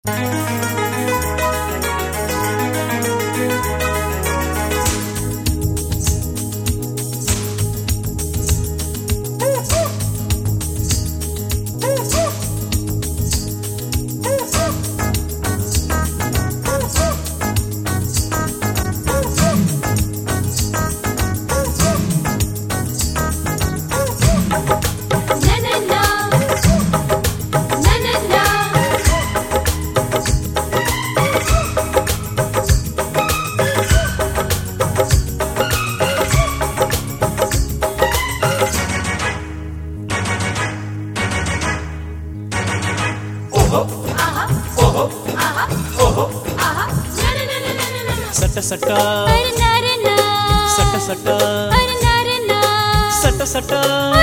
सट सट सट सट सट सट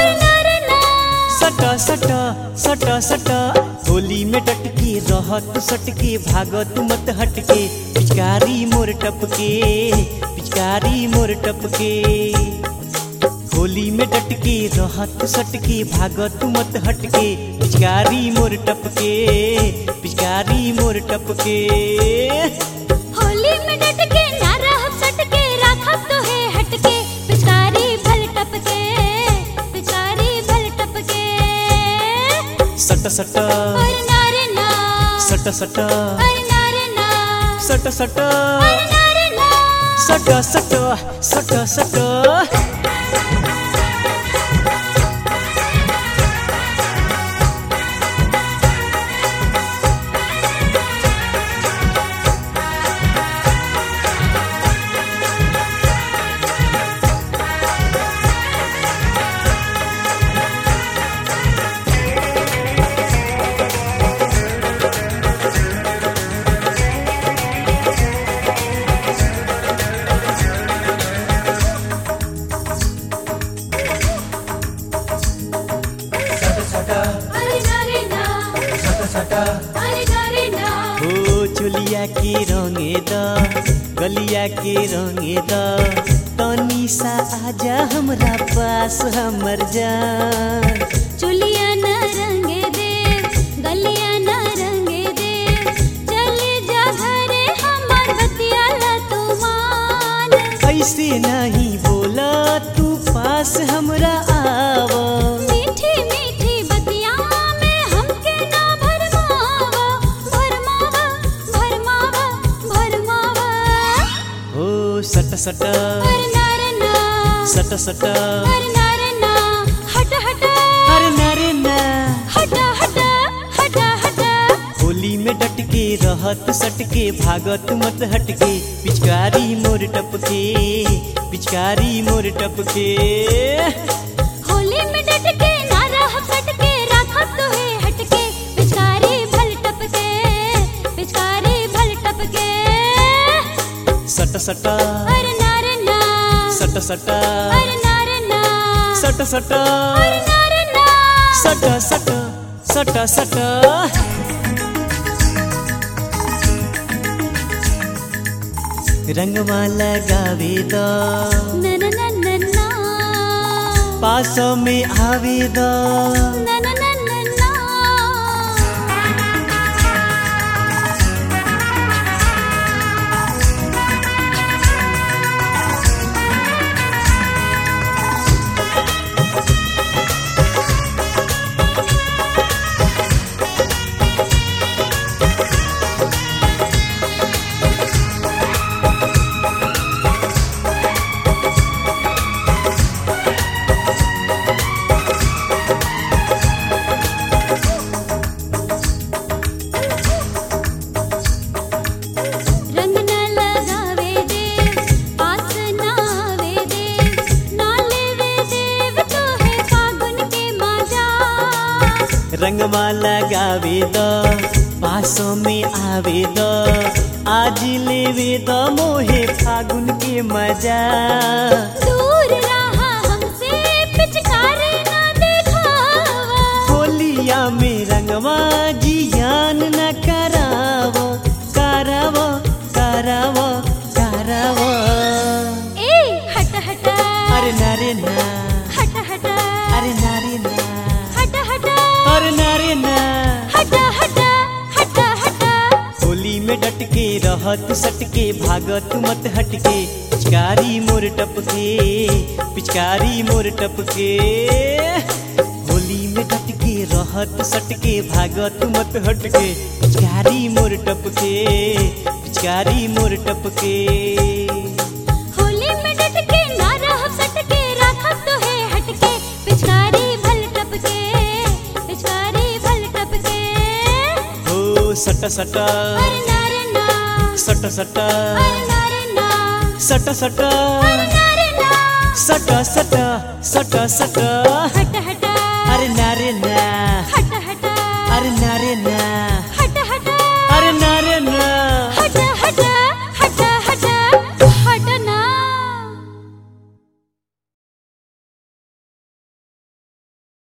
सट सट सट सट होली में टटके रहत सटके भागत मत हटके पिचकारी मोर टपके पिचकारी मोर टपके होली में टटके रहत सटके भागत मत हटके पिचकारी मोर टपके पिचकारी मोर टपके होली में डटके ना रहब सटके राखब तो है हटके पिचकारी भल टपके पिचकारी भल टपके सट सट और नारे ना सट सट और नारे ना सट सट और नारे ना सट सट सट सट और नारे ना और नारे ना हो चुलिया के रंगे द गलिया के रंगे द तनी सा आजा हमरा पास हमर जान चुलिया न रंगे दे गलिया न रंगे दे चले जा घरे हमर बतिया ला तू मान ऐसे नहीं बोला तू पास हमरा आव मीठी मीठी बतिया में हमके ना भरमावा भरमावा भरमावा भरमावा हो सट सट और नारे ना सट सट और नारे ना हट हट अरे नारे ना हट हट हट हट होली में डटके रहत सटके भागत मत हटके पिचकारी मोर टपके पिचकारी मोर टपके होली में डटके ना रहब सटके राखब तो है हटके पिचकारी भल टपके पिचकारी भल टपके सट सट और नारे ना सट सट और नारे ना सट सट और नारे ना सट सट सट सट रंगवा लगावे द न न न न ना पास में आवे द न न न न ना रंग न लगावे दे पास ना आवे दे ना लेवे देव तो है फागुन के मजा रंगवा लगावे द पास में आवे द आज लेवे द मोहे फागुन के मजा दूर रहा हमसे पिचकारी ना दिखावा होलिया में रंगवा जियान न कराव कराव कराव कराव ए हट हट अरे नारे ना हट हट अरे नारे ना हट हट अरे नारे ना हट हट हट हट में डटके रहत सटके भागत मत हटके पिचकारी मोर टपके पिचकारी मोर टपके होली में डटके रहत सटके भागत मत हटके पिचकारी मोर टपके पिचकारी मोर टपके होली में डटके ना रहब सटके राखब तो है हटके पिचकारी भल टपके पिचकारी भल टपके हो सट सट अरे ना रे ना सट सट अरे ना रे ना सट सट अरे ना रे ना सट सट सट सट